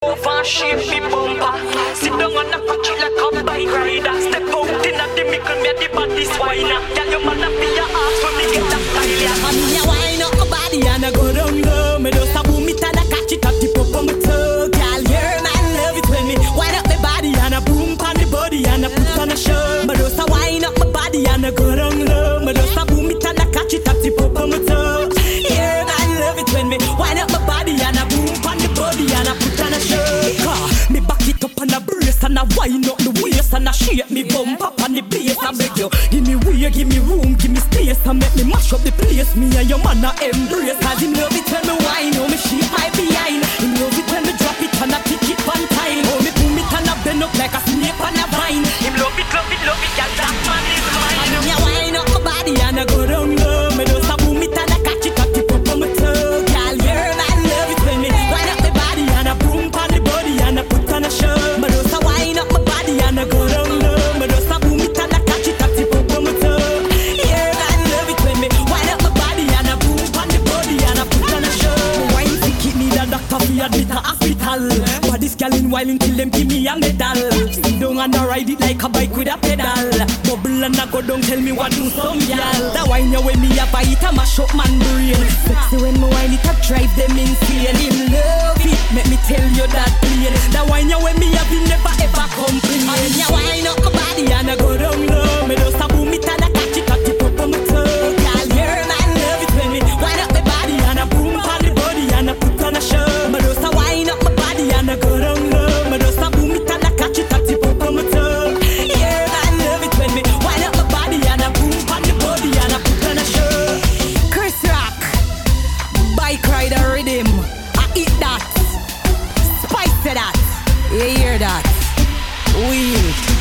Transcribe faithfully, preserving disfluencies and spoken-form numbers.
Over shape me bumper. Sit down on the couch like a bike rider. Step out in at the middle, me the body swiner. Tell your man up in your ass when me get that style. And me a wine up my body and I go down low. Me just a boom it and I catch it up the pop on my toe. Girl, your man love it when me wind up my body and I boom on the body and I put on a show. Me just a wine up my body and I go down low. Me just a boom it and I catch it up the pop on my toe. Your man love it when me wind up my body and I boom on the body and I put on a show. Me back it up and I brace and I wind up the waist and I shake me bump up on the bass. I beg you, give me way, give me room, give me space and make me mash up the place. Me and your man a embrace. Cause him love it when me wine, oh me sheep my behind. Him love it when me drop it and I pick it one time. Oh me boom it and I bend up like a snake on a vine. Him love it, love it, love it, yeah, that man is mine. And me a wine up my body and I go down low. Me just a boom it and I catch it, catch it up on my toe. Girl, your man love it when me wind up my body and I boom on the body and I put on a show. Me just a wine up my body and I go down low. Me just a boom it and I catch it, catch it up on my toe. Your man love it when me wind up my body and I boom on the body and I put on a show. Me wine sick, it need a doctor fi admit a hospital. But this girl in while until them give me a medal. Sit down and I ride it like a bike with a pedal. Bubble and I go down, tell me what do some y'all. That wine you when me a buy it a mash up man brain. Sexy when me wine it a drive them insane. Him love it, make me tell you that plain. That wine you when me a be never ever complain. And you wine up my body and I go down low. Me just a boom it and I catch it, catch it up on my toe. Girl, your man love it when me wine up my body and I boom on the body and I put on a show. Me just a wine up my body and I go down low. Me just a boom it and I catch it, catch it up on my toe. Your man love it when me wine up my body and I boom on the body and I put on a show. Chris Rock, bike rider rhythm, I eat that, spice that, you hear that, we.